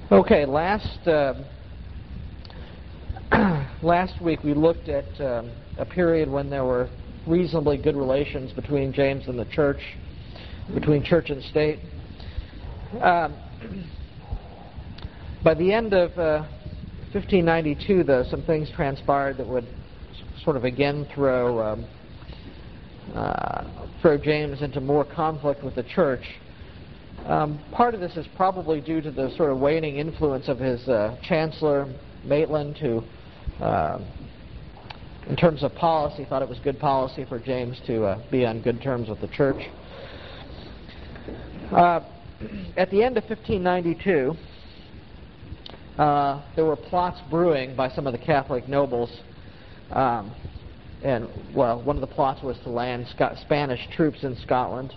Okay, last week we looked at a period when there were reasonably good relations between James and the church, between church and state. By the end of 1592, though, some things transpired that would sort of again throw James into more conflict with the church. Part of this is probably due to the sort of waning influence of his chancellor, Maitland, who, in terms of policy, thought it was good policy for James to be on good terms with the church. At the end of 1592, there were plots brewing by some of the Catholic nobles, and, well, one of the plots was to land Spanish troops in Scotland.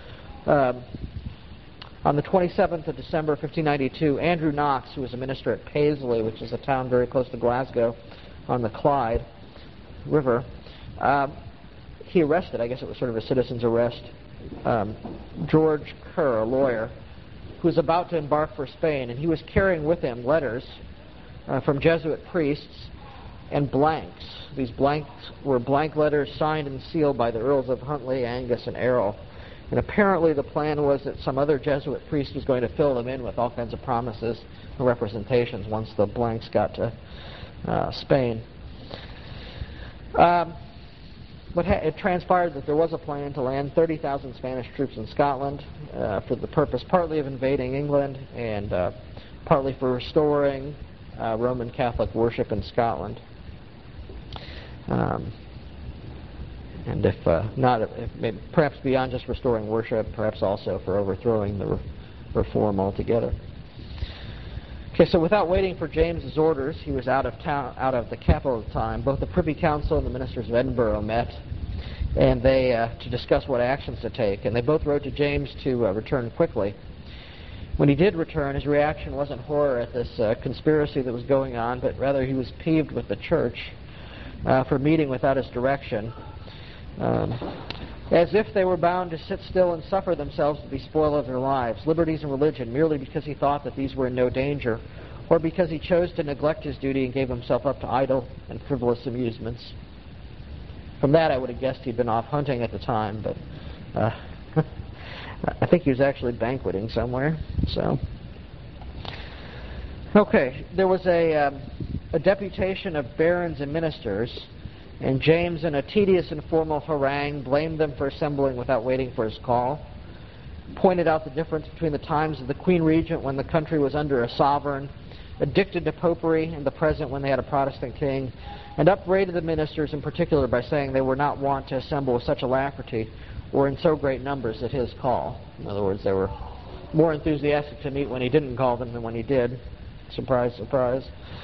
On the 27th of December 1592, Andrew Knox, who was a minister at Paisley, which is a town very close to Glasgow on the Clyde River, he arrested, I guess it was sort of a citizen's arrest, George Kerr, a lawyer, who was about to embark for Spain, and he was carrying with him letters from Jesuit priests and blanks. These blanks were blank letters signed and sealed by the Earls of Huntly, Angus, and Errol. And apparently the plan was that some other Jesuit priest was going to fill them in with all kinds of promises and representations once the blanks got to Spain. It transpired that there was a plan to land 30,000 Spanish troops in Scotland for the purpose partly of invading England and partly for restoring Roman Catholic worship in Scotland. And if perhaps beyond just restoring worship, perhaps also for overthrowing the reform altogether. Okay, so without waiting for James's orders, he was out of the capital at the time. Both the Privy Council and the ministers of Edinburgh met, and they to discuss what actions to take. And they both wrote to James to return quickly. When he did return, his reaction wasn't horror at this conspiracy that was going on, but rather he was peeved with the church for meeting without his direction. As if they were bound to sit still and suffer themselves to be spoiled of their lives, liberties, and religion, merely because he thought that these were in no danger, or because he chose to neglect his duty and gave himself up to idle and frivolous amusements. From that, I would have guessed he'd been off hunting at the time, but I think he was actually banqueting somewhere. So, okay, there was a deputation of barons and ministers. And James, in a tedious and formal harangue, blamed them for assembling without waiting for his call, pointed out the difference between the times of the Queen Regent when the country was under a sovereign, addicted to popery, and the present when they had a Protestant king, and upbraided the ministers in particular by saying they were not wont to assemble with such alacrity or in so great numbers at his call. In other words, they were more enthusiastic to meet when he didn't call them than when he did. Surprise, surprise.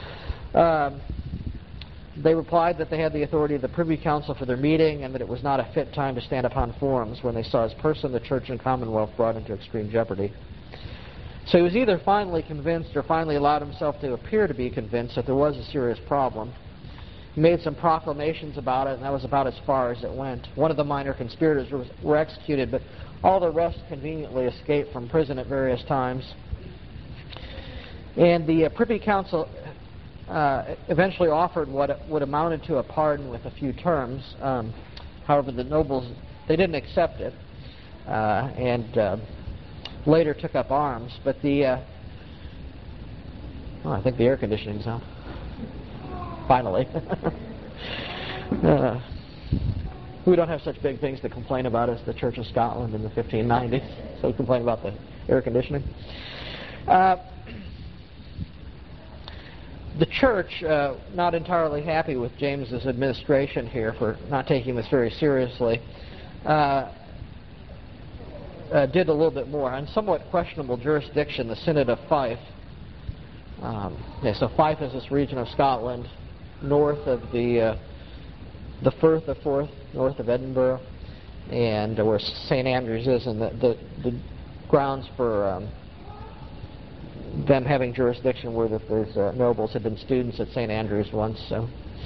They replied that they had the authority of the Privy Council for their meeting and that it was not a fit time to stand upon forums when they saw his person, the church, and commonwealth brought into extreme jeopardy. So he was either finally convinced or finally allowed himself to appear to be convinced that there was a serious problem. He made some proclamations about it, and that was about as far as it went. One of the minor conspirators were executed, but all the rest conveniently escaped from prison at various times. And the Privy Council eventually offered what would amounted to a pardon with a few terms. However, the nobles, they didn't accept it, and later took up arms. But I think the air conditioning's on. Finally. We don't have such big things to complain about as the Church of Scotland in the 1590s, so we complain about the air conditioning. The church, not entirely happy with James's administration here for not taking this very seriously, did a little bit more. On somewhat questionable jurisdiction, the Synod of Fife. So Fife is this region of Scotland, north of the Firth of Forth, north of Edinburgh, and where St. Andrews is, and the grounds for them having jurisdiction were that those nobles had been students at St. Andrews once. So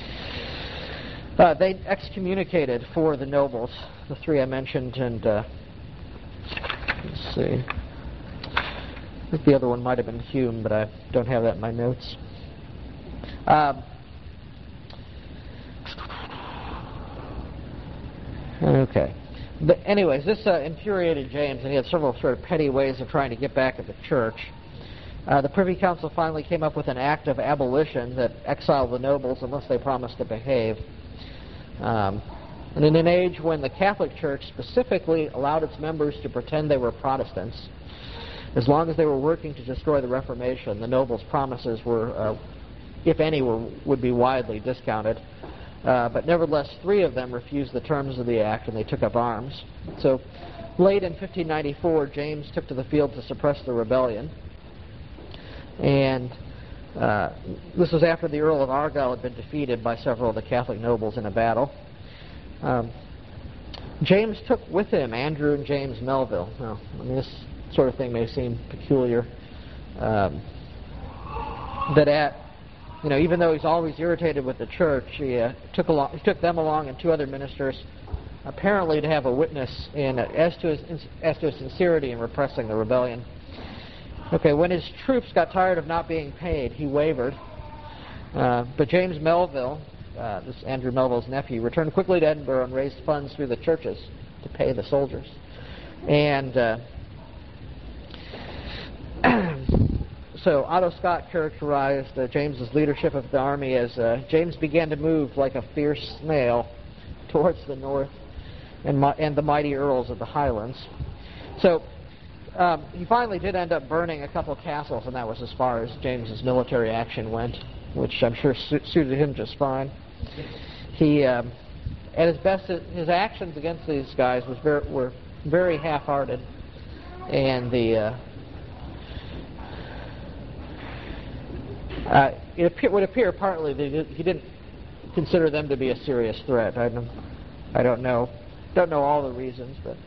they excommunicated four of the nobles, the three I mentioned, and let's see. I think the other one might have been Hume, but I don't have that in my notes. Okay. But anyways, this infuriated James, and he had several sort of petty ways of trying to get back at the church. The Privy Council finally came up with an act of abolition that exiled the nobles unless they promised to behave. And in an age when the Catholic Church specifically allowed its members to pretend they were Protestants, as long as they were working to destroy the Reformation, the nobles' promises were, if any, would be widely discounted. But nevertheless, 3 of them refused the terms of the act, and they took up arms. So, late in 1594, James took to the field to suppress the rebellion. And this was after the Earl of Argyll had been defeated by several of the Catholic nobles in a battle. James took with him Andrew and James Melville. Now, I mean, this sort of thing may seem peculiar. Even though he's always irritated with the church, he took them along and 2 other ministers, apparently to have a witness as to his sincerity in repressing the rebellion. Okay, when his troops got tired of not being paid, he wavered. But James Melville, this Andrew Melville's nephew, returned quickly to Edinburgh and raised funds through the churches to pay the soldiers. And so Otto Scott characterized James's leadership of the army as James began to move like a fierce snail towards the north and the mighty earls of the Highlands. So he finally did end up burning a couple castles, and that was as far as James's military action went, which I'm sure suited him just fine. He, at his best, his actions against these guys were very half-hearted, and it would appear partly that he didn't consider them to be a serious threat. I don't know all the reasons, but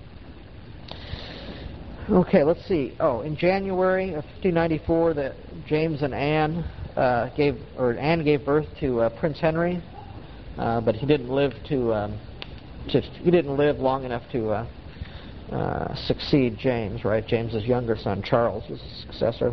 okay. Let's see. In January of 1594, James and Anne gave birth to Prince Henry, but he didn't live long enough to succeed James. Right? James's younger son Charles was his successor.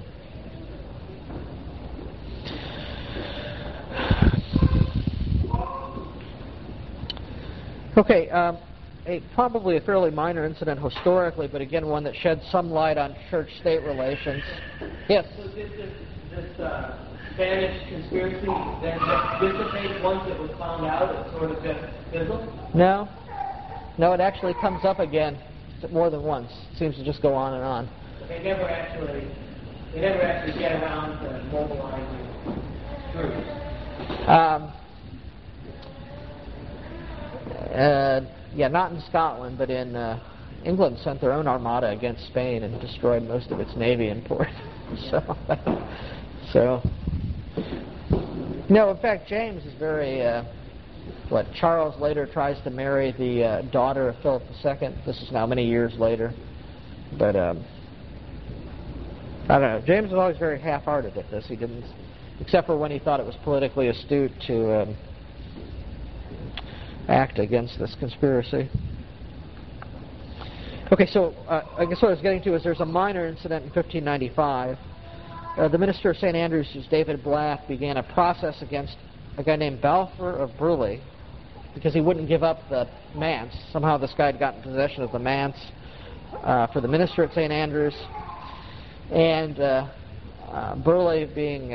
Okay, probably a fairly minor incident historically, but again one that sheds some light on church-state relations. Yes? So this Spanish conspiracy then dissipate once it was found out, it sort of just fizzled? No, it actually comes up again more than once. It seems to just go on and on. But they never actually get around to mobilizing troops. Not in Scotland, but in England sent their own armada against Spain and destroyed most of its navy in port. No, in fact, James is very, Charles later tries to marry the daughter of Philip II. This is now many years later. But, I don't know. James was always very half-hearted at this. He didn't, except for when he thought it was politically astute to act against this conspiracy. Okay, so I guess what I was getting to is there's a minor incident in 1595. The minister of St. Andrews, David Black, began a process against a guy named Balfour of Burley because he wouldn't give up the manse. Somehow this guy had gotten possession of the manse for the minister at St. Andrews. And Burley, being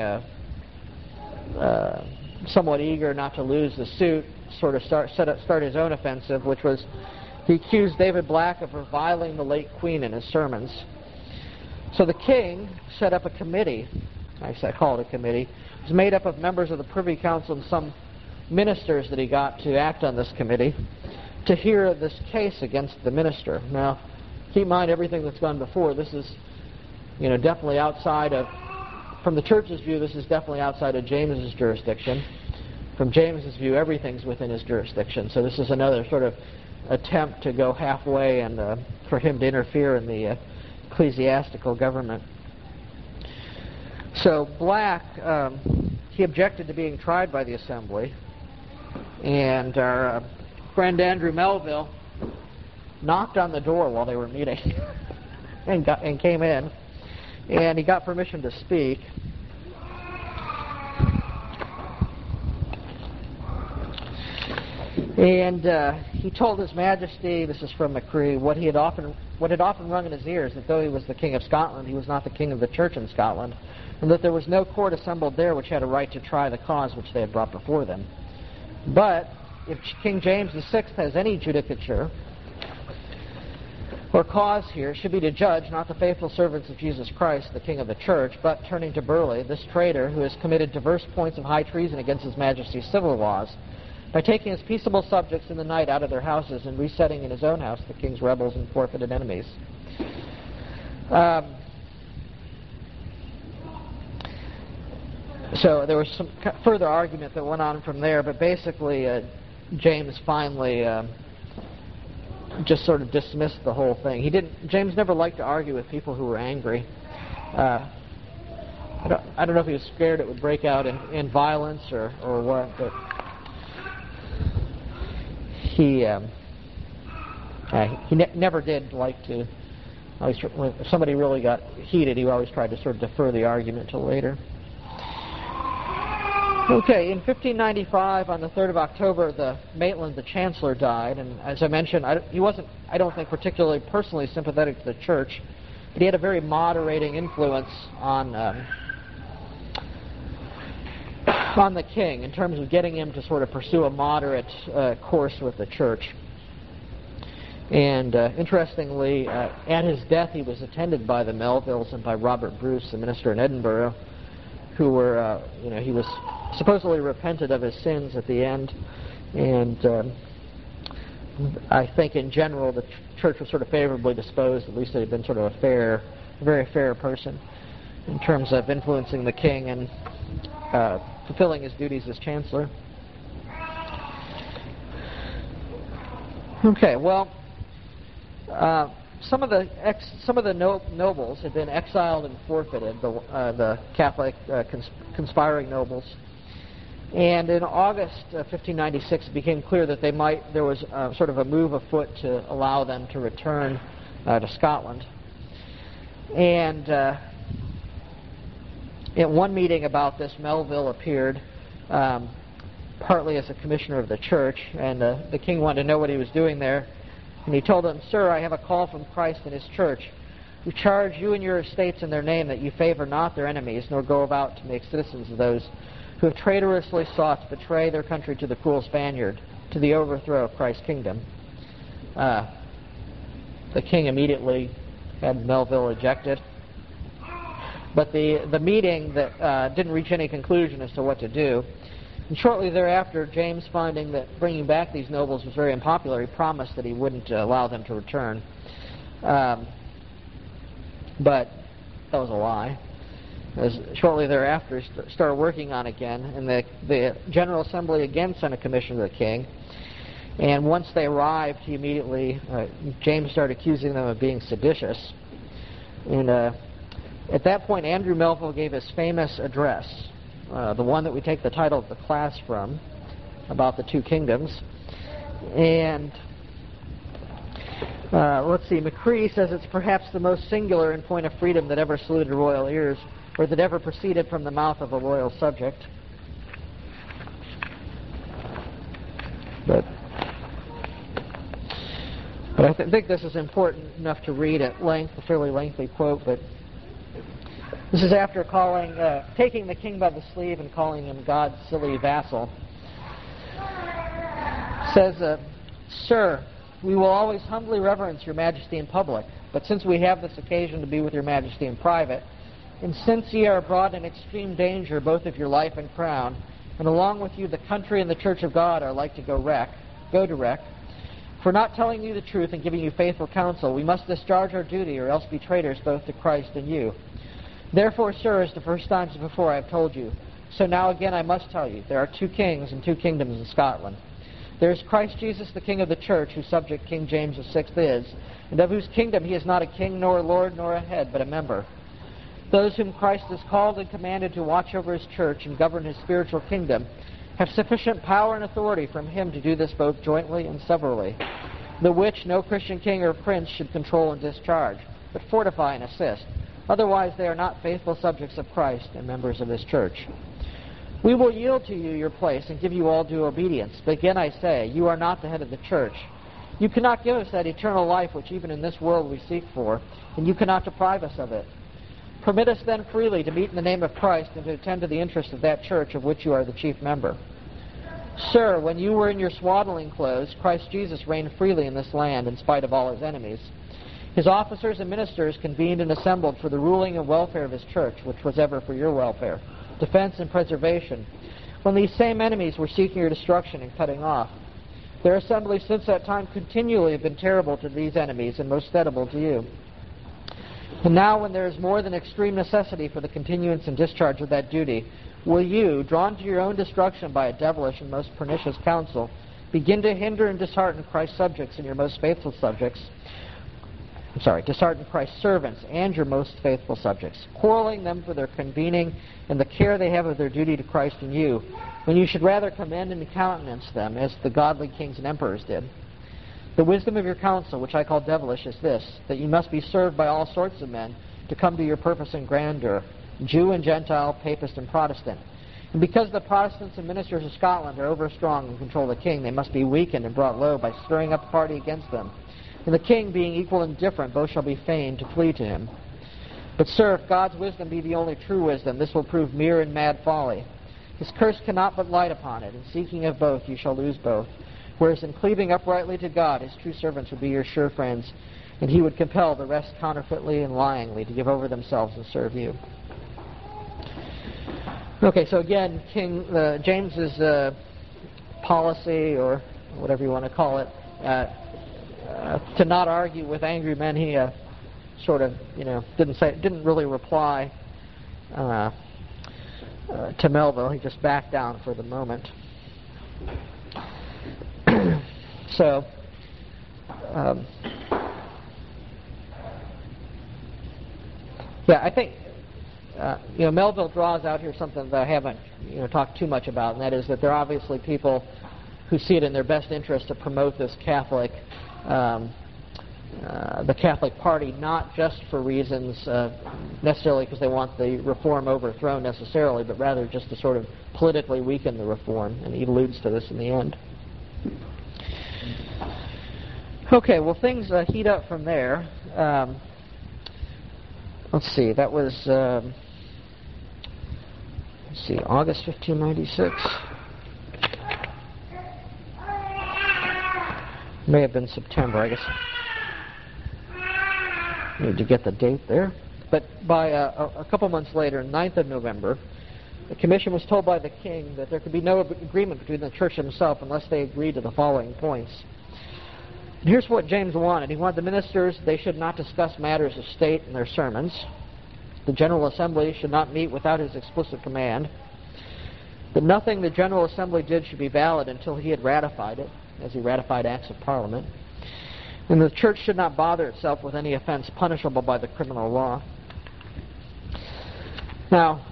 somewhat eager not to lose the suit, sort of start his own offensive, which was he accused David Black of reviling the late Queen in his sermons. So the king set up a committee. I call it a committee. It was made up of members of the Privy Council and some ministers that he got to act on this committee to hear this case against the minister. Now, keep in mind everything that's gone before. This is, definitely outside of, from the church's view, this is definitely outside of James's jurisdiction. From James's view, everything's within his jurisdiction. So this is another sort of attempt to go halfway and for him to interfere in the ecclesiastical government. So Black, he objected to being tried by the assembly, and our friend Andrew Melville knocked on the door while they were meeting and came in. and he got permission to speak. And he told His Majesty, this is from McCree, what had often rung in his ears, that though he was the King of Scotland, he was not the King of the Church in Scotland, and that there was no court assembled there which had a right to try the cause which they had brought before them. But if King James VI has any judicature or cause here, it should be to judge not the faithful servants of Jesus Christ, the King of the Church, but turning to Burleigh, this traitor who has committed diverse points of high treason against His Majesty's civil laws, by taking his peaceable subjects in the night out of their houses and resetting in his own house the king's rebels and forfeited enemies. So there was some further argument that went on from there, but basically James finally just sort of dismissed the whole thing. James never liked to argue with people who were angry. I don't know if he was scared it would break out in violence or what, but he never did like to. If somebody really got heated, he always tried to sort of defer the argument till later. Okay, in 1595, on the 3rd of October, Maitland, the Chancellor, died, and as I mentioned, he wasn't, I don't think, particularly personally sympathetic to the Church, but he had a very moderating influence on the king in terms of getting him to sort of pursue a moderate course with the Church. And interestingly, at his death, he was attended by the Melvilles and by Robert Bruce, the minister in Edinburgh, who were, he was supposedly repented of his sins at the end, and I think in general the Church was sort of favorably disposed. At least he had been sort of a very fair person in terms of influencing the king and fulfilling his duties as Chancellor. Okay, well, some of the nobles had been exiled and forfeited, the Catholic conspiring nobles. And in August 1596, it became clear that there was sort of a move afoot to allow them to return to Scotland. And at one meeting about this, Melville appeared, partly as a commissioner of the church, and the king wanted to know what he was doing there. And he told him, "Sir, I have a call from Christ and His church, who charge you and your estates in their name that you favor not their enemies, nor go about to make citizens of those who have traitorously sought to betray their country to the cruel Spaniard, to the overthrow of Christ's kingdom." The king immediately had Melville ejected. But the meeting that didn't reach any conclusion as to what to do. And shortly thereafter, James, finding that bringing back these nobles was very unpopular, he promised that he wouldn't allow them to return. But that was a lie. Shortly thereafter, he started working on it again, and the General Assembly again sent a commission to the king. And once they arrived, he immediately, James started accusing them of being seditious. And at that point, Andrew Melville gave his famous address, the one that we take the title of the class from, about the two kingdoms. And let's see, McCree says it's perhaps the most singular in point of freedom that ever saluted royal ears, or that ever proceeded from the mouth of a loyal subject. But I think this is important enough to read at length, a fairly lengthy quote, but this is after taking the king by the sleeve and calling him God's silly vassal. It says, "Sir, we will always humbly reverence your majesty in public, but since we have this occasion to be with your majesty in private, and since ye are brought in extreme danger both of your life and crown, and along with you the country and the church of God are like to go to wreck, for not telling you the truth and giving you faithful counsel, we must discharge our duty or else be traitors both to Christ and you. Therefore, sir, as the first times before I have told you, so now again I must tell you, there are two kings and two kingdoms in Scotland. There is Christ Jesus, the King of the Church, whose subject King James VI is, and of whose kingdom he is not a king, nor a lord, nor a head, but a member. Those whom Christ has called and commanded to watch over his church and govern his spiritual kingdom have sufficient power and authority from him to do this both jointly and severally, the which no Christian king or prince should control and discharge, but fortify and assist, Otherwise, they are not faithful subjects of Christ and members of His church. We will yield to you your place and give you all due obedience. But again I say, you are not the head of the church. You cannot give us that eternal life which even in this world we seek for, and you cannot deprive us of it. Permit us then freely to meet in the name of Christ and to attend to the interest of that church of which you are the chief member. Sir, when you were in your swaddling clothes, Christ Jesus reigned freely in this land in spite of all His enemies. His officers and ministers convened and assembled for the ruling and welfare of His church, which was ever for your welfare, defense and preservation, when these same enemies were seeking your destruction and cutting off. Their assemblies since that time continually have been terrible to these enemies and most terrible to you. And now when there is more than extreme necessity for the continuance and discharge of that duty, will you, drawn to your own destruction by a devilish and most pernicious counsel, begin to hinder and dishearten Christ's subjects and your most faithful subjects, dishearten Christ's servants and your most faithful subjects, quarreling them for their convening and the care they have of their duty to Christ and you, when you should rather commend and countenance them as the godly kings and emperors did. The wisdom of your counsel, which I call devilish, is this, that you must be served by all sorts of men to come to your purpose and grandeur, Jew and Gentile, Papist and Protestant. And because the Protestants and ministers of Scotland are overstrong and control the king, they must be weakened and brought low by stirring up a party against them. And the king, being equal and different, both shall be fain to flee to him. But, sir, if God's wisdom be the only true wisdom, this will prove mere and mad folly. His curse cannot but light upon it. In seeking of both, you shall lose both. Whereas in cleaving uprightly to God, His true servants would be your sure friends, and He would compel the rest counterfeitly and lyingly to give over themselves and serve you. Okay, so again, James's policy, or whatever you want to call it, to not argue with angry men, he didn't really reply to Melville. He just backed down for the moment. So, I think Melville draws out here something that I haven't talked too much about, and that is that there are obviously people who see it in their best interest to promote this Catholic, the Catholic Party, not just for reasons necessarily because they want the reform overthrown necessarily, but rather just to sort of politically weaken the reform, and he alludes to this in the end. Okay, well, things heat up from there. Let's see, that was August 1596. May have been September, I guess. Need to get the date there. But by a couple months later, 9th of November, the commission was told by the king that there could be no agreement between the church and himself unless they agreed to the following points. And here's what James wanted. He wanted the ministers, they should not discuss matters of state in their sermons. The General Assembly should not meet without his explicit command. That nothing the General Assembly did should be valid until he had ratified it, as he ratified acts of Parliament. And the church should not bother itself with any offense punishable by the criminal law. Now,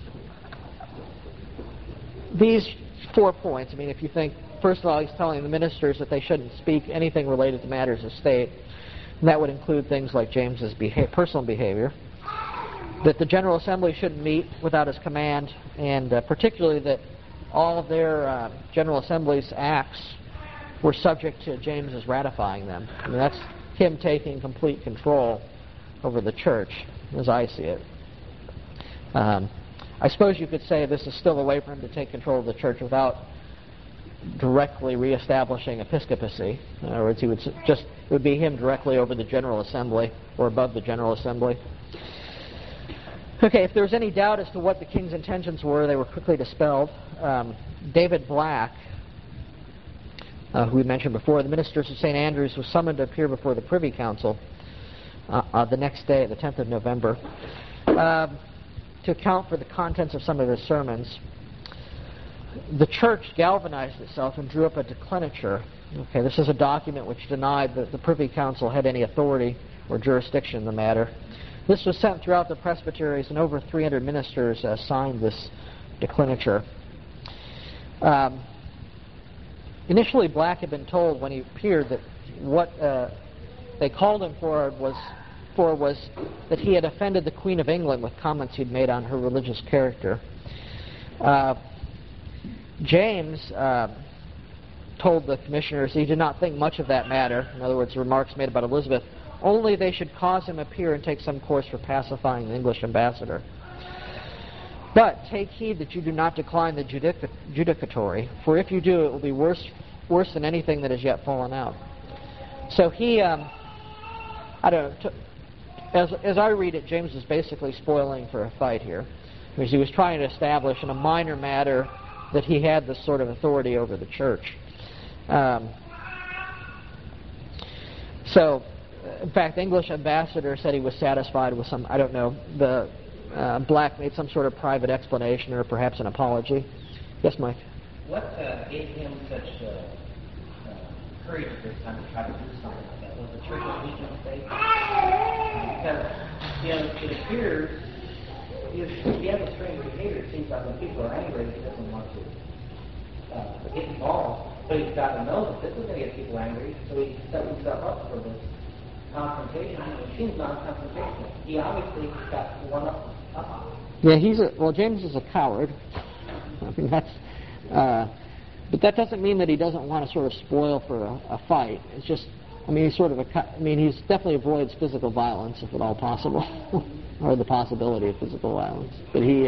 these 4 points, if you think, first of all, he's telling the ministers that they shouldn't speak anything related to matters of state, and that would include things like James's personal behavior, that the General Assembly shouldn't meet without his command, and particularly that all of their General Assembly's acts were subject to James's ratifying them. That's him taking complete control over the church, as I see it. I suppose you could say this is still a way for him to take control of the church without directly reestablishing episcopacy. In other words, it would be him directly over the General Assembly or above the General Assembly. Okay, if there was any doubt as to what the king's intentions were, they were quickly dispelled. David Black, who we mentioned before, the ministers of St. Andrews, was summoned to appear before the Privy Council the next day, the 10th of November, to account for the contents of some of his sermons. The church galvanized itself and drew up a declinature. Okay, this is a document which denied that the Privy Council had any authority or jurisdiction in the matter. This was sent throughout the presbyteries, and over 300 ministers signed this declinature. Initially, Black had been told when he appeared that what they called him for was for was that he had offended the Queen of England with comments he'd made on her religious character. James told the commissioners he did not think much of that matter, in other words, remarks made about Elizabeth, only they should cause him appear and take some course for pacifying the English ambassador. But take heed that you do not decline the judicatory, for if you do, it will be worse than anything that has yet fallen out. So he, I don't know, as I read it, James is basically spoiling for a fight here, because he was trying to establish in a minor matter that he had this sort of authority over the church. So, in fact, the English ambassador said he was satisfied with some, I don't know, the Black made some sort of private explanation or perhaps an apology. Yes, Mike? What gave him such courage this time to try to do something like that? Was the church weak in faith? Because, it appears if he has a strange behavior, it seems like when people are angry, he doesn't want to get involved. But he's got to know that this is going to get people angry, so he sets himself up for this confrontation. It seems non-confrontational. He obviously got one up. Yeah, James is a coward. I mean, that's, but that doesn't mean that he doesn't want to sort of spoil for a fight. It's just, he's definitely avoids physical violence if at all possible, or the possibility of physical violence. But he,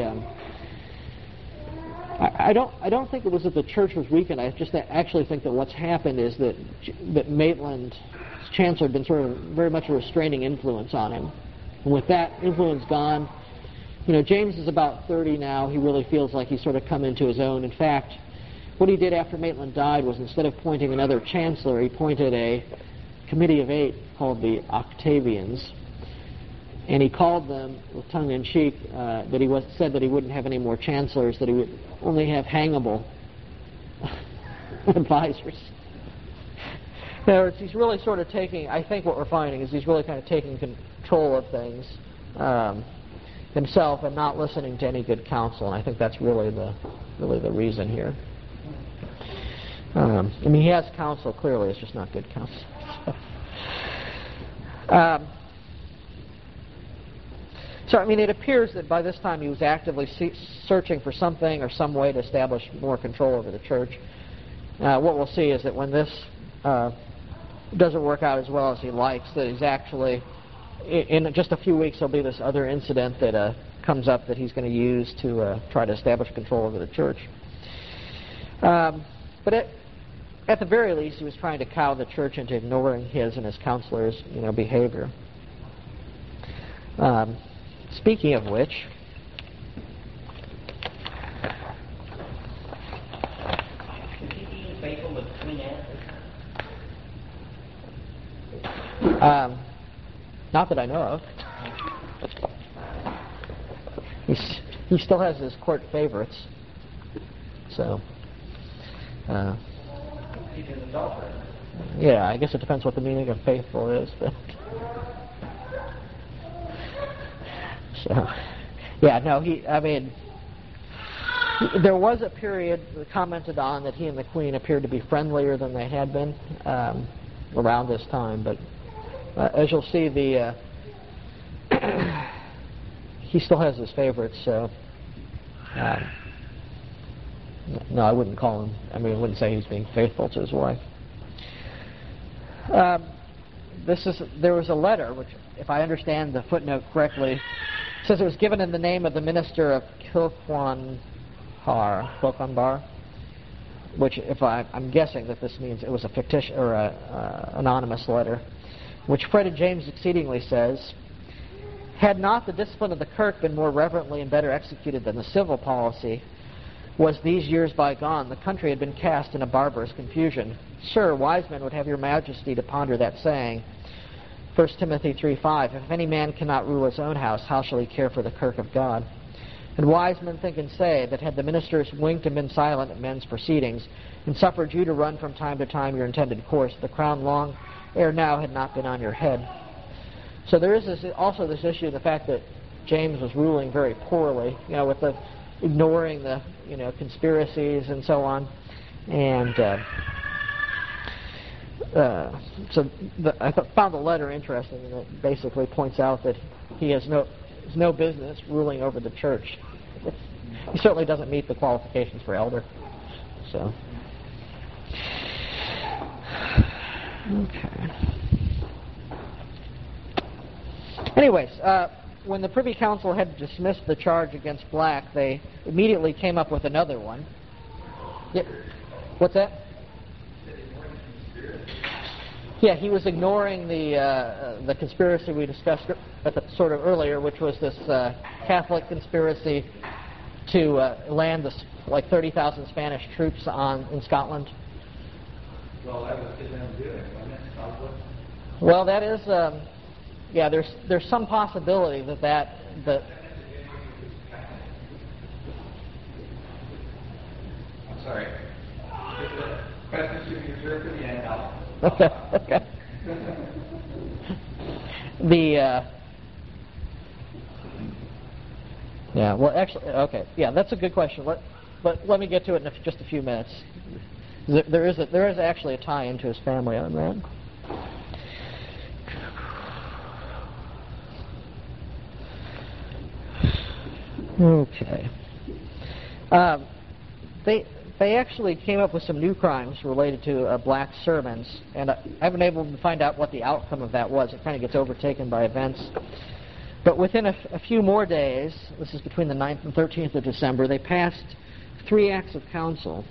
I don't think it was that the church was weakened. I just actually think that what's happened is that Maitland's chancellor had been sort of very much a restraining influence on him. And with that influence gone, James is about 30 now. He really feels like he's sort of come into his own. In fact, what he did after Maitland died was instead of appointing another chancellor, he appointed a committee of 8 called the Octavians. And he called them, with tongue-in-cheek, that he said that he wouldn't have any more chancellors, that he would only have hangable advisors. In other words, he's really sort of taking, I think what we're finding is he's really kind of taking control of things himself and not listening to any good counsel, and I think that's really the reason here. He has counsel, clearly, it's just not good counsel. So, it appears that by this time he was actively searching for something or some way to establish more control over the church. What we'll see is that when this doesn't work out as well as he likes, that he's actually, in just a few weeks, there'll be this other incident that comes up that he's going to use to try to establish control over the church. But at the very least, he was trying to cow the church into ignoring his and his counselors' behavior. Speaking of which, is he being faithful with Queen Anne? Not that I know of. He still has his court favorites. So, He's an adulterer. Yeah, I guess it depends what the meaning of faithful is. But so, yeah, no, there was a period commented on that he and the Queen appeared to be friendlier than they had been around this time, but as you'll see, he still has his favorites, so no, I wouldn't call him, I wouldn't say he's being faithful to his wife. There was a letter, which, if I understand the footnote correctly, says it was given in the name of the minister of Kilquanbar, which, I'm guessing that this means it was a fictitious or anonymous letter, which fretted James exceedingly, says, "Had not the discipline of the kirk been more reverently and better executed than the civil policy was these years bygone, the country had been cast in a barbarous confusion. Sir, wise men would have your majesty to ponder that saying, 1 Timothy 3:5, if any man cannot rule his own house, how shall he care for the kirk of God? And wise men think and say that had the ministers winked and been silent at men's proceedings, and suffered you to run from time to time your intended course, the crown long ere now had not been on your head." So there is also this issue of the fact that James was ruling very poorly, with the ignoring the conspiracies and so on, and I found the letter interesting, and it basically points out that he has no business ruling over the church. He certainly doesn't meet the qualifications for elder. So, okay. Anyways, when the Privy Council had dismissed the charge against Black, they immediately came up with another one. Yep. What's that? Yeah, he was ignoring the conspiracy we discussed sort of earlier, which was this Catholic conspiracy to land like 30,000 Spanish troops in Scotland. Well, that was his own doing, wasn't it? Probably. Well, that is, yeah. There's some possibility that. I'm sorry. Questions should be reserved for the end. Okay. Yeah. Well, actually, okay. Yeah, that's a good question. But let me get to it in just a few minutes. There is actually a tie into his family on that. Okay. They actually came up with some new crimes related to Black sermons, and I haven't been able to find out what the outcome of that was. It kind of gets overtaken by events. But within a few more days, this is between the 9th and 13th of December, they passed 3 acts of council.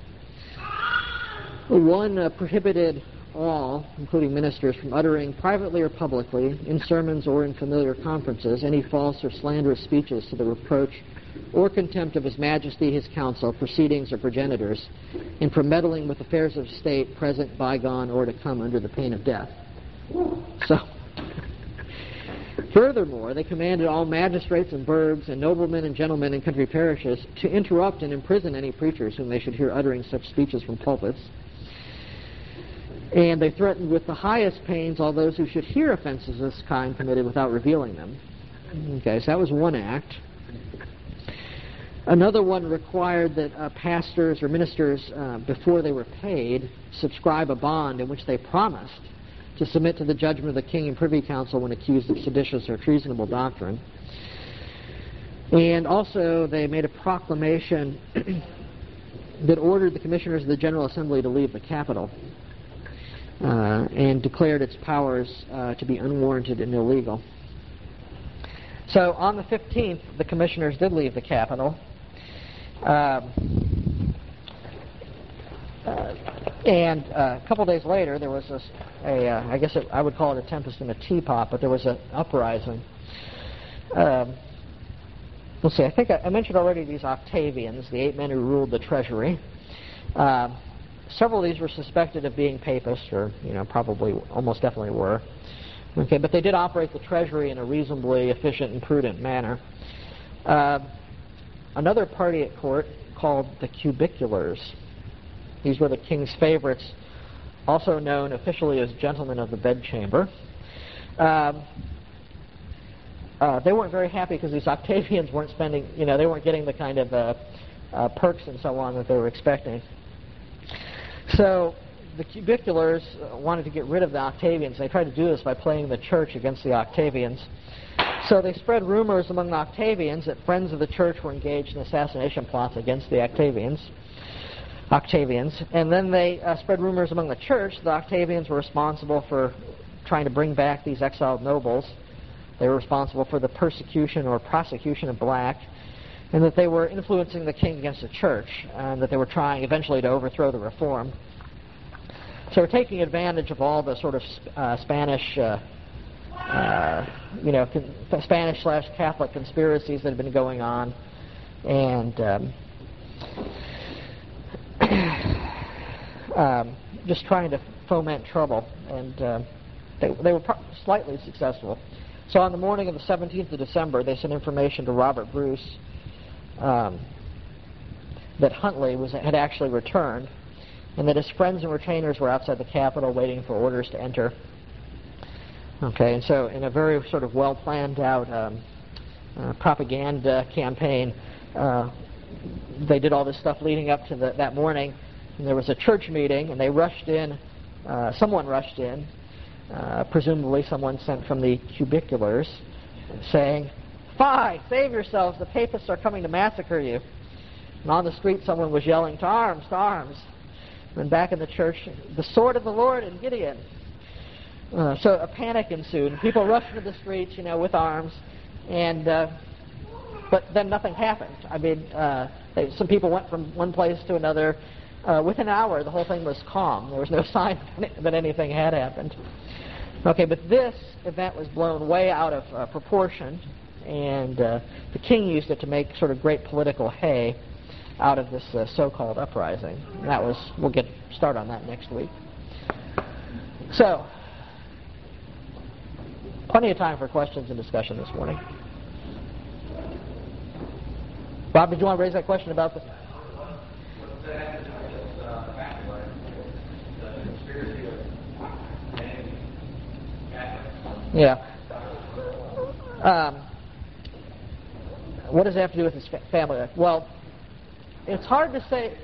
One prohibited all, including ministers, from uttering privately or publicly, in sermons or in familiar conferences, any false or slanderous speeches to the reproach or contempt of His Majesty, His council, proceedings, or progenitors, and from meddling with affairs of state, present, bygone, or to come, under the pain of death. So, furthermore, they commanded all magistrates and burghs and noblemen and gentlemen in country parishes to interrupt and imprison any preachers whom they should hear uttering such speeches from pulpits. And they threatened with the highest pains all those who should hear offenses of this kind committed without revealing them. Okay, so that was one act. Another one required that pastors or ministers, before they were paid, subscribe a bond in which they promised to submit to the judgment of the king and privy council when accused of seditious or treasonable doctrine. And also they made a proclamation that ordered the commissioners of the General Assembly to leave the capital and declared its powers to be unwarranted and illegal. So on the 15th, the commissioners did leave the capital. And a couple days later, there was I guess I would call it a tempest in a teapot, but there was an uprising. Let's see, I think I mentioned already these Octavians, the 8 men who ruled the treasury. Several of these were suspected of being papists, or probably almost definitely were. Okay, but they did operate the treasury in a reasonably efficient and prudent manner. Another party at court called the Cubiculars. These were the king's favorites, also known officially as gentlemen of the bedchamber. They weren't very happy because these Octavians weren't spending, they weren't getting the kind of perks and so on that they were expecting. So the Cubiculars wanted to get rid of the Octavians. They tried to do this by playing the church against the Octavians. So they spread rumors among the Octavians that friends of the church were engaged in assassination plots against the Octavians. And then they spread rumors among the church that the Octavians were responsible for trying to bring back these exiled nobles. They were responsible for the persecution or prosecution of Black, and that they were influencing the king against the church, and that they were trying eventually to overthrow the reform. So we're taking advantage of all the sort of Spanish Spanish/Catholic conspiracies that have been going on, and just trying to foment trouble. And they were slightly successful. So on the morning of the 17th of December, they sent information to Robert Bruce that Huntley had actually returned, and that his friends and retainers were outside the Capitol waiting for orders to enter. Okay, and so in a very sort of well-planned out propaganda campaign, they did all this stuff leading up to that morning, and there was a church meeting, and they rushed in someone rushed in, presumably someone sent from the cubiculars, saying, "Fie, save yourselves, the papists are coming to massacre you." And on the street someone was yelling, "To arms, to arms." And back in the church, "The sword of the Lord and Gideon." So a panic ensued. People rushed into the streets, with arms, and but then nothing happened. I mean, some people went from one place to another. Within an hour, the whole thing was calm. There was no sign that anything had happened. Okay, but this event was blown way out of proportion, and the king used it to make sort of great political hay out of this so-called uprising. And we'll get start on that next week. So, plenty of time for questions and discussion this morning. Bob, did you want to raise that question about the... Yeah. What does it have to do with his family life? Well, it's hard to say.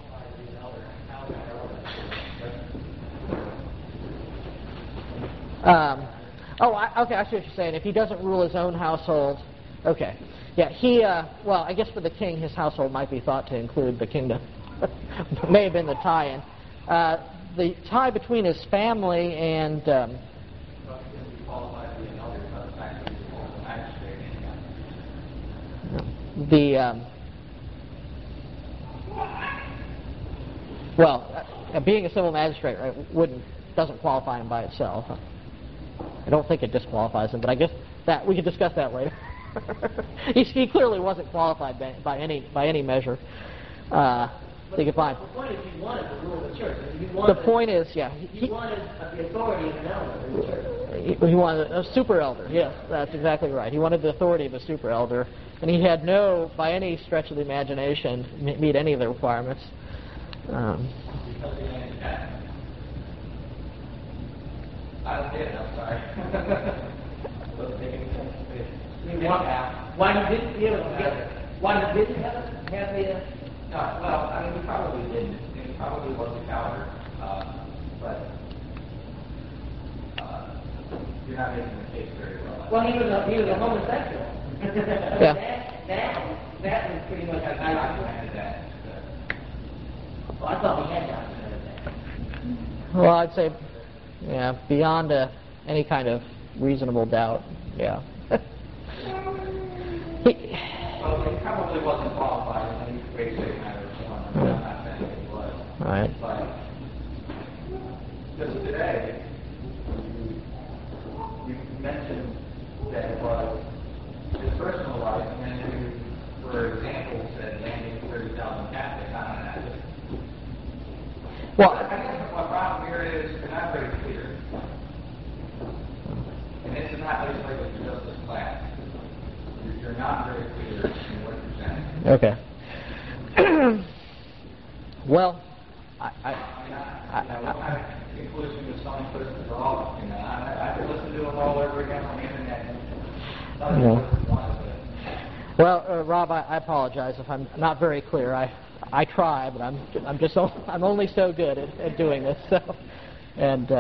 Okay, I see what you're saying. If he doesn't rule his own household, okay. Yeah, well, I guess for the king, his household might be thought to include the kingdom. May have been the tie-in. The tie between his family and... being a civil magistrate, right, doesn't qualify him by itself. I don't think it disqualifies him, but I guess that we could discuss that later. He clearly wasn't qualified by any measure. They could find. The point is, he wanted to rule the church. The point is, he wanted the authority of an elder in the church. He wanted a super elder. Yes, that's exactly right. He wanted the authority of a super elder, and he had no, by any stretch of the imagination, meet any of the requirements. I did, I'm sorry. Why he didn't have the... No, well, I mean, he probably didn't. He probably was a coward. But you're not making the case very well. Well, he was a homosexual. Yeah. That was pretty much... I documented that. Well, I thought we had documented that. Well, I'd say, beyond any kind of reasonable doubt, yeah. Well, he probably wasn't qualified in any way, shape, or manner. I'm not saying he was. Right. But just today, you mentioned that it was his personal life, and then you, for example, said landing 30,000 Catholics. I don't know. Well, I guess my problem here is you're not very clear. And this is not legislative justice class. You're not very clear in what you're saying. Okay. Well, what kind of conclusion is someone supposed to draw? I could listen to them all over again on the internet. Well, Rob, I apologize if I'm not very clear. I try, but I'm only so good at doing this. So, and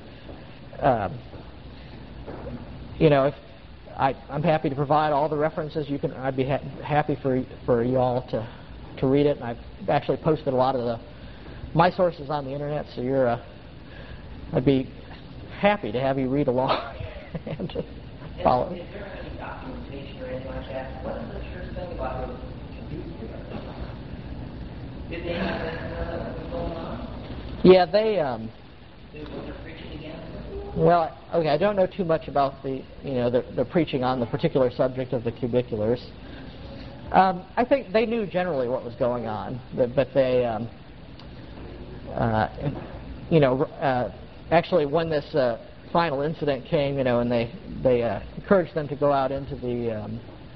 if I'm happy to provide all the references you can. I'd be happy for you all to read it. And I've actually posted a lot of my sources on the internet, so I'd be happy to have you read along and to follow. Is there any documentation or anything like that? What is the church thing about those computers? Did they have that going on? Yeah, they. They're preaching again? Well, okay, I don't know too much about the preaching on the particular subject of the cubiculars. I think they knew generally what was going on, but they, actually when this final incident came, and they encouraged them to go out into the,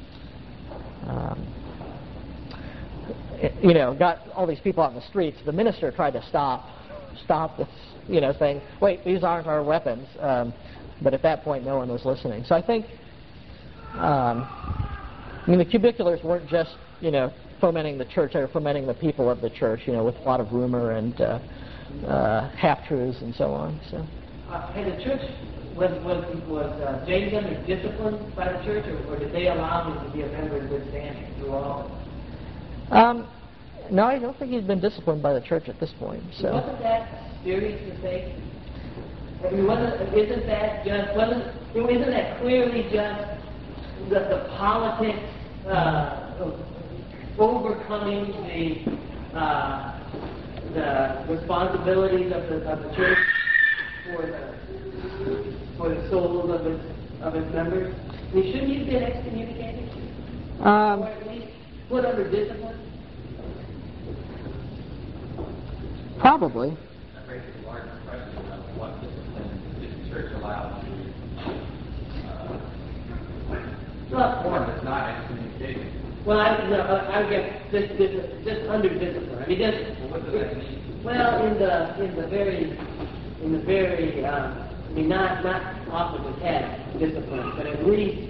got all these people out in the streets. The minister tried to stop this, saying, wait, these aren't our weapons. But at that point, no one was listening. So I think, the cubiculars weren't just, fomenting the church, they were fomenting the people of the church, with a lot of rumor and half-truths and so on. So. Had the church, was James under disciplined by the church, or did they allow him to be a member in good standing through all of it? No, I don't think he's been disciplined by the church at this point. So. Wasn't that a serious mistake? I mean, isn't that clearly just the politics overcoming the responsibilities of the church for the souls of its members? I mean, shouldn't he have been excommunicated? Or at least put under discipline? Probably. That raises a larger question about what discipline is the church allowed to form that's not excommunication. Well, I guess just under discipline. I mean, What does that mean? well, in the very, I mean, not off of the head discipline, but at least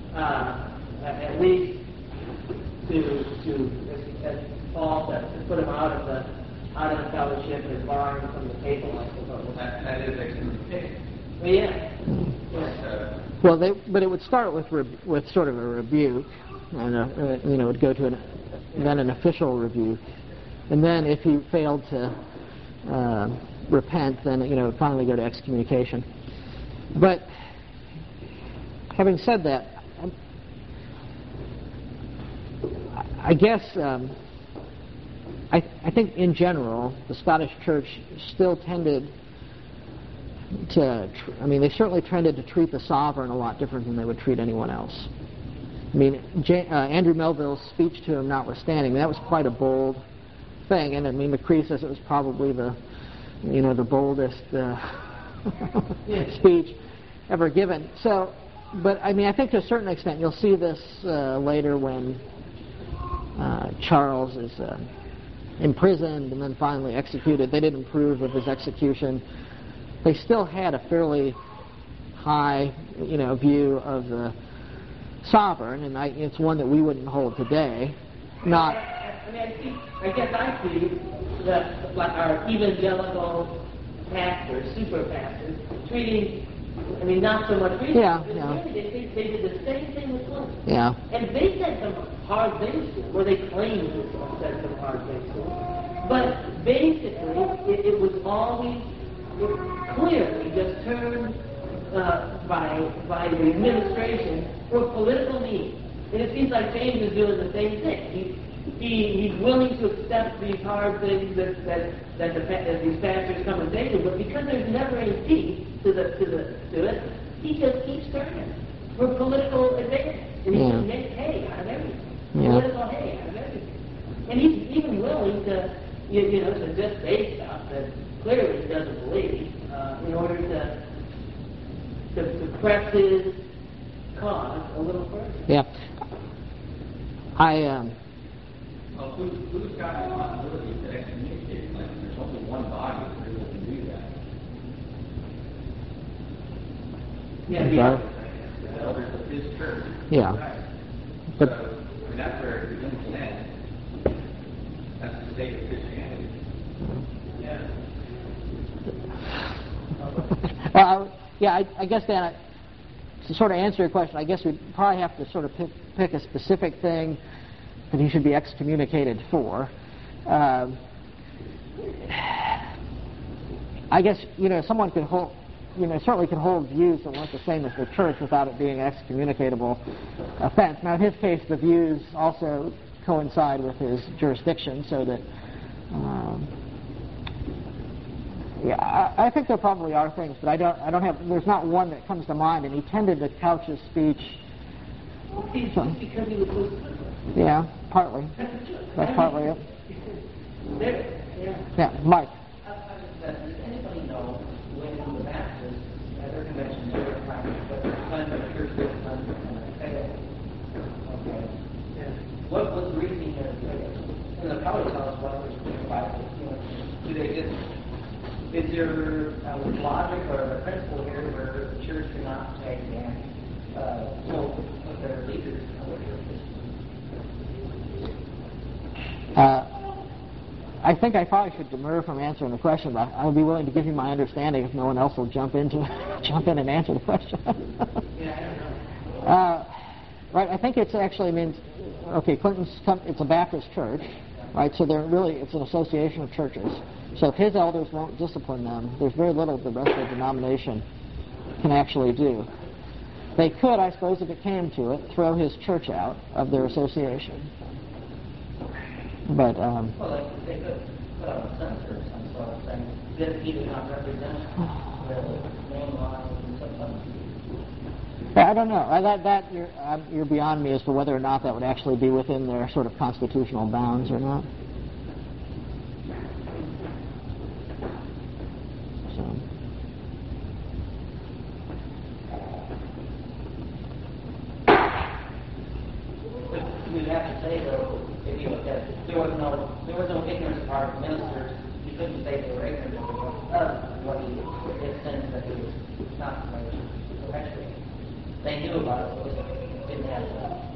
to as Paul said, to put him out of the fellowship and bar him from the table, I suppose. That is excommunication. Well, yeah. Well, but it would start with sort of a rebuke, and it would go to then an official rebuke, and then if he failed to repent, then it would finally go to excommunication. But having said that, I guess I think in general the Scottish Church still tended to, they certainly tended to treat the sovereign a lot different than they would treat anyone else. I mean, Andrew Melville's speech to him notwithstanding, that was quite a bold thing, and I mean, McCree says it was probably the boldest speech ever given. So, but I mean, I think to a certain extent you'll see this later when Charles is imprisoned and then finally executed. They didn't approve of his execution. They still had a fairly high, view of the sovereign, and it's one that we wouldn't hold today. Not. I guess I see that our evangelical pastors, super pastors, treating. I mean, not so much reading. Yeah. They did the same thing with women. Yeah. And they said some hard things to him, or they claimed to said some hard things to him. But basically, it was always clearly just turned by the administration for political means. And it seems like James is doing the same thing. He's willing to accept these hard things that these pastors come and say to him, but because there's never any peace to it, he just keeps turning for political advantage. And he can make hay out of everything. Political hay out of everything. And he's even willing to, to just say stuff that clearly he doesn't believe in order to press his cause a little further. Yeah. Well, who's got the responsibility to excommunicate? Like, there's only one body that really can do that. Yeah, The elders of his church. Yeah. Right. But So, that's where it begins and ends. That's the state of Christianity. Yeah. I guess, Dan, to sort of answer your question, I guess we'd probably have to sort of pick a specific thing that he should be excommunicated for. I guess, someone could hold, certainly could hold views that weren't the same as the church without it being an excommunicatable offense. Now, in his case, the views also coincide with his jurisdiction, so that, I think there probably are things, but I don't have, there's not one that comes to mind, and he tended to couch his speech. Because he was so good. Yeah, partly. That's partly it. Yeah, Mike. Does anybody know when the Baptists at their convention but when the church failed? Okay. What was the reasoning there? And they'll probably tell us what was the Bible. Do they just, is there a logic or a principle here where the church cannot take with their leaders of the churches? I think I probably should demur from answering the question, but I would be willing to give you my understanding if no one else will jump in and answer the question. Right, I think it's actually means, okay, it's a Baptist church, right? So it's an association of churches. So if his elders won't discipline them, there's very little the rest of the denomination can actually do. They could, I suppose, if it came to it, throw his church out of their association. But well, they could put out a censor of some sort of thing. That he did not represent the main lines and something. I don't know. You're beyond me as to whether or not that would actually be within their sort of constitutional bounds or not. So. You'd have to say, though, if you look at it, there was no ignorance of our ministers. You couldn't say they were ignorant of what he did since that he was not perpetuating. They knew about it, but they didn't have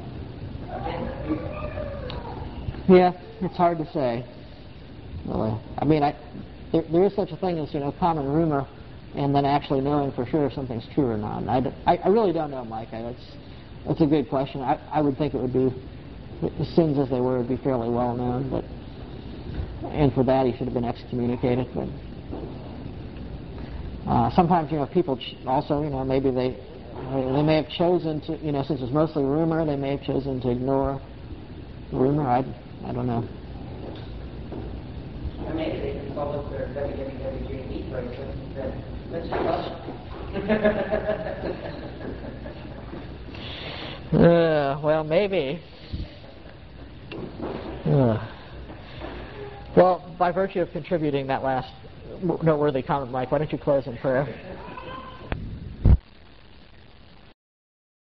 Yeah, it's hard to say. Really, I mean, there is such a thing as common rumor, and then actually knowing for sure if something's true or not. And I really don't know, Mike. That's a good question. I would think it would be, the sins as they were would be fairly well known, and for that he should have been excommunicated. But sometimes people also maybe they may have chosen to since it's mostly rumor, they may have chosen to ignore rumor. I don't know. Or maybe they can follow their WWWJD bracelet and said, let's just well, maybe. Well, by virtue of contributing that last noteworthy comment, Mike, why don't you close in prayer?